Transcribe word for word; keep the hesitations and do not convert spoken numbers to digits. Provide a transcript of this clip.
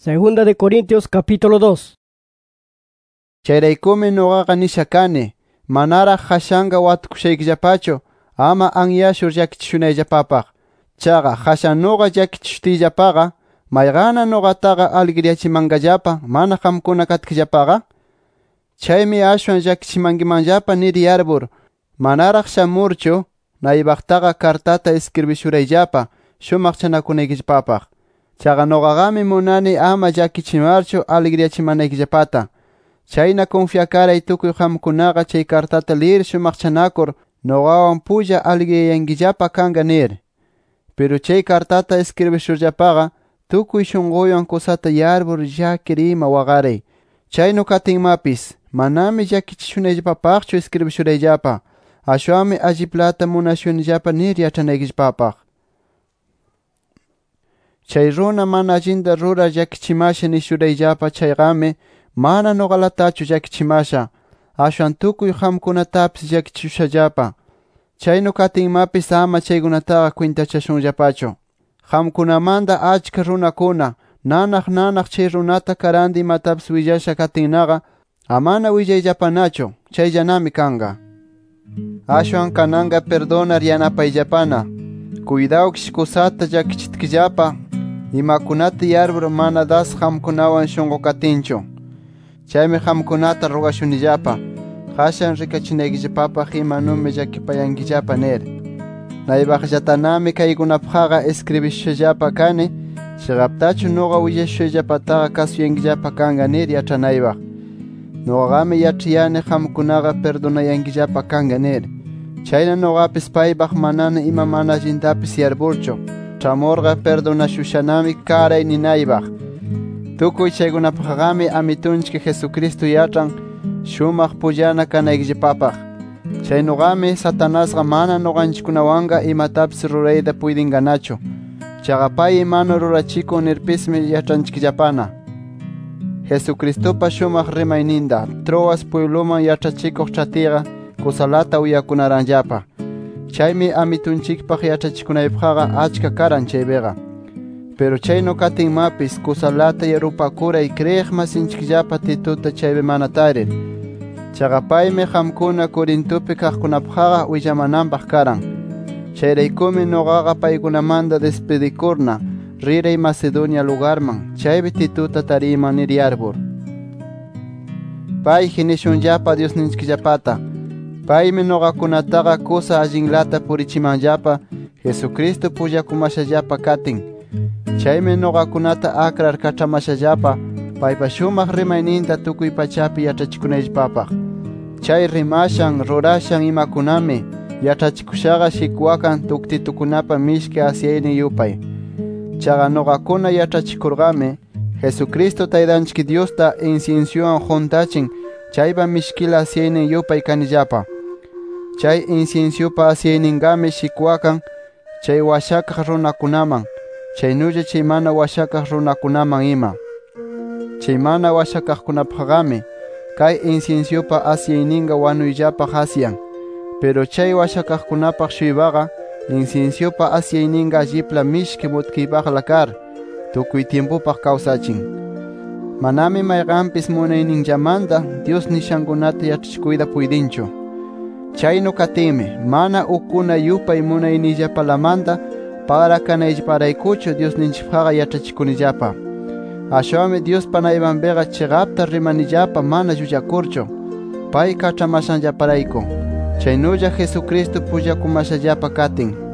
Segunda de Corintios capítulo dos. Chayraykumi nuqaqa nisha kani, manaraq qashanqa watukushaykillapachu, ama anyashur llakichishunayllapapaq. Chaqa qashan nuqa llakichishutiyllapaqa, mayqana nuqataqa alegriachimanqallapa mana qamkuna katkillapaqa? Chaymi ashwan llakichimankimanllapa nir yarbur, manaraq shamurchu, naybaqtaqa kartata escribishurayllapa, shumaq chanakunaykillapapaq. Chaqa nuqaqami munani ama llakichimarchu alegriachimanaykillapata. Chayna confiakaray tukuy qamkunaqa chay kartata lir shumaq chanakur nuqawan pulla alegriyankillapa kanqa nir. Pero chay kartata escribishurllapaqa tukuy shunquywan kusata yarbur llakir ima waqaray. Chaynu katinmapis manami llakichishunayllapapaqchu escribishurayllapa, ashwanmi alliplata munashunillapa nir yachanaykillapapaq. Chay runa mana allinta rurar llakichimasha nishurayllapa chayqami mana nuqalatachu llakichimasha, ashwan tukuy qamkunatapis llakichihushallapa. Chaynu katinmapis ama chaykunataqa kwintachashunllapachu. Qamkunamanta achka runakuna nanaq nanaq chay runata karanta imatapis willasha katinnaqa amana willayllapanachu, chayllanami kanqa. Ashwan kananqa perdonar yanapayllapana, cuidawkish kusata llakichitkillapa, imakunata yarbur mana das qamkunawan shunqu katinchu. Chaymi qamkunata rogashunillapa, qashan rikachinaykillapapaq imanumi llakipayankillapa nir. Naybaqllatanami kaykunapaqqa escribishallapa kani, chiqaptachu nuqa willashuyllapataqa kasuyankillapa kanqa nir yachanaybaq. Nuqaqami yachayani qamkunaqa perdonayankillapa kanqa nir. Chayna nuqapis paypaq manana ima mana allintapis yarburchu, chamurqa perdonashushanami karay ninaybaq. Tukuy chaykunapaqami Amitunchik Jesucristo yachan shumaq pullana kanaykillapapaq. Chaynuqami Satanasqa mana nuqanchikkunawanqa imatapis rurayta puydinqanachu. Chaqa pay imanu rurachikun nirpismi yachanchikllapana. Jesucristopa shumaq rimayninta Troas puebloman yachachikuq chatiqa kusalata uyakunaranllapa. Chaymi Amitunchikpaq yachachikunaypaqqa achka karan chaypiqa. Pero chaynu katinmapis kusalata yarupakuray kriyiq masinchikllapa Tituta chaypi mana tarir. Chaqa paymi qamkuna Corintopi kaqkunapaqqa willamananpaq karan. Chayraykumi nuqaqa paykunamanta despidikurna riray Macedonia lugarman, chaypi Tituta tariyman nir yarbur. Payji nishunllapa Diosninchikllapata. Paymi nuqakunataqa kusa allinlata purichimanllapa Jesucristo pullakumashallapa katin. Chaymi nuqakunata akrar kach'amashallapa paypa shumaq rimayninta tukuy pachapi yachachikunayllapapaq. Chay rimashan rurashan imakunami yachachikushaqa shikwakan tuktitukunapa mishki asyaynin yupay. Chaqa nuqakuna yachachikurqami Jesucristo Taytanchik Diosta inciensiowan juntachin chaypa mishkila asyaynin yupay kanillapa. Chay incienciopa asyayninqami shikwakan chay washakaq runakunaman, chaynulla chay mana washakaq runakunaman ima. Chay mana washakaqkunapaqami kay incienciopa asyayninqa wanuyllapaq asyan, pero chay washakaqkunapaq shuypaqa incienciopa asyayninqa allipla mishki mutkiypaqla kar, tukuy tiempupaq kawsachin. Manami mayqanpis munayninllamanta Dios nishankunata yachachikuyta puydinchu. Chaynu katimi mana ukuna yupay munayniyllapalamanta para kanayllaparaykuchu Diosninchikpaqqa yachachikunillapa. Ashwanmi Diospa naypanpiqa chiqapta rimanillapa mana llullakurchu, pay kach'amashanllaparayku. Chaynulla Jesucristo pullakumashallapa katin.